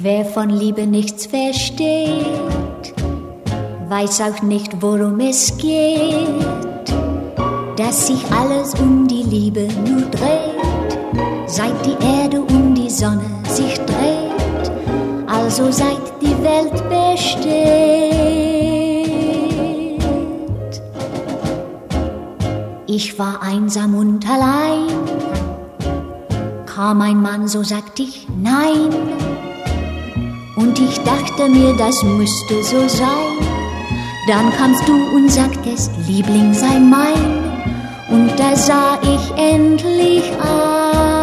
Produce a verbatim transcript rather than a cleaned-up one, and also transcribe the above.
Wer von Liebe nichts versteht, weiß auch nicht, worum es geht, dass sich alles um die Liebe nur dreht, seit die Erde um die Sonne sich dreht, also seit die Welt besteht. Ich war einsam und allein, kam ein Mann, so sagte ich nein, und ich dachte mir, das müsste so sein. Dann kamst du und sagtest, Liebling, sei mein, und da sah ich endlich ein.